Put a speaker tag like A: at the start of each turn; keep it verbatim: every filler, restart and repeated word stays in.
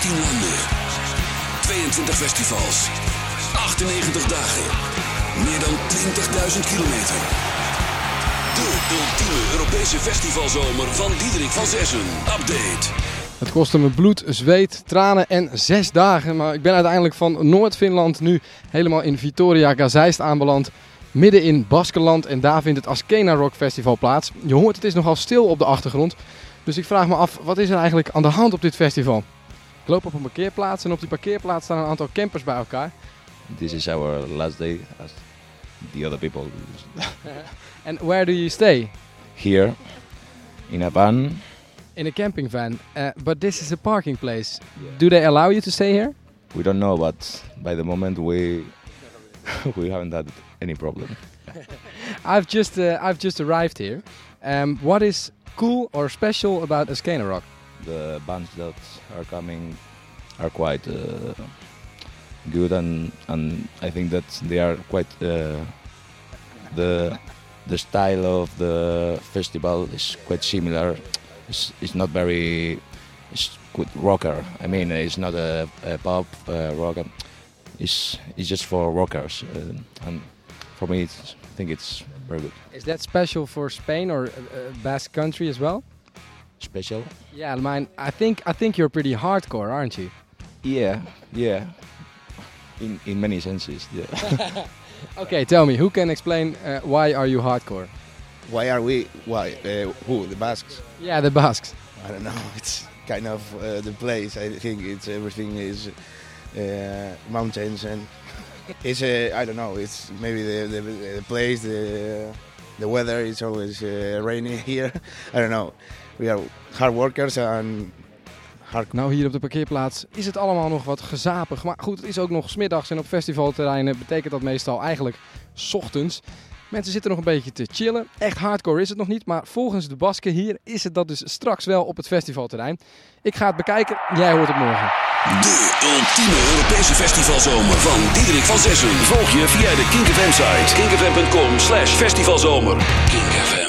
A: zestien landen. tweeëntwintig festivals. achtennegentig dagen. Meer dan twintigduizend kilometer. De ultieme Europese festivalzomer van Diederik van Zessen. Update.
B: Het kostte me bloed, zweet, tranen en zes dagen. Maar ik ben uiteindelijk van Noord-Finland nu helemaal in Vitoria Gazijs aanbeland. Midden in Baskenland en daar vindt het Askena Rock Festival plaats. Je hoort het is nogal stil op de achtergrond. Dus ik vraag me af, wat is er eigenlijk aan de hand op dit festival? Ik loop op een parkeerplaats en op die parkeerplaats staan een aantal campers bij elkaar.
C: This is our last day as the other people.
B: And where do you stay?
C: Here, in a van.
B: In a camping van. Uh, but this is a parking place. Yeah. Do they allow you to stay here?
C: We don't know, but by the moment we we haven't had any problem.
B: I've just uh, I've just arrived here. Um, what is cool or special about Askena Rock?
C: The bands that are coming are quite uh, good, and and I think that they are quite uh, the the style of the festival is quite similar. It's, it's not very it's good rocker. I mean, it's not a, a pop uh, rock. It's it's just for rockers, uh, and for me, it's, I think it's very good.
B: Is that special for Spain or uh, Basque Country as well?
C: Special?
B: Yeah, I mean, I think I think you're pretty hardcore, aren't you?
C: Yeah, yeah. In in many senses, yeah.
B: Okay, tell me, who can explain uh, why are you hardcore?
D: Why are we? Why? Uh, who? The Basques?
B: Yeah, the Basques.
D: I don't know. It's kind of uh, the place. I think it's everything is uh, mountains and it's uh, I don't know. It's maybe the the, the place, the the weather is always uh, rainy here. I don't know. We are hard workers and hard.
B: Nou, hier op de parkeerplaats is het allemaal nog wat gezapig. Maar goed, het is ook nog 's middags en op festivalterreinen betekent dat meestal eigenlijk 's ochtends. Mensen zitten nog een beetje te chillen. Echt hardcore is het nog niet, maar volgens de Basken hier is het dat dus straks wel op het festivalterrein. Ik ga het bekijken, jij hoort het morgen.
A: De ultieme Europese festivalzomer van Diederik van Zessen. Volg je via de Kink F M site. kink f m punt com slash festivalzomer. Kink F M.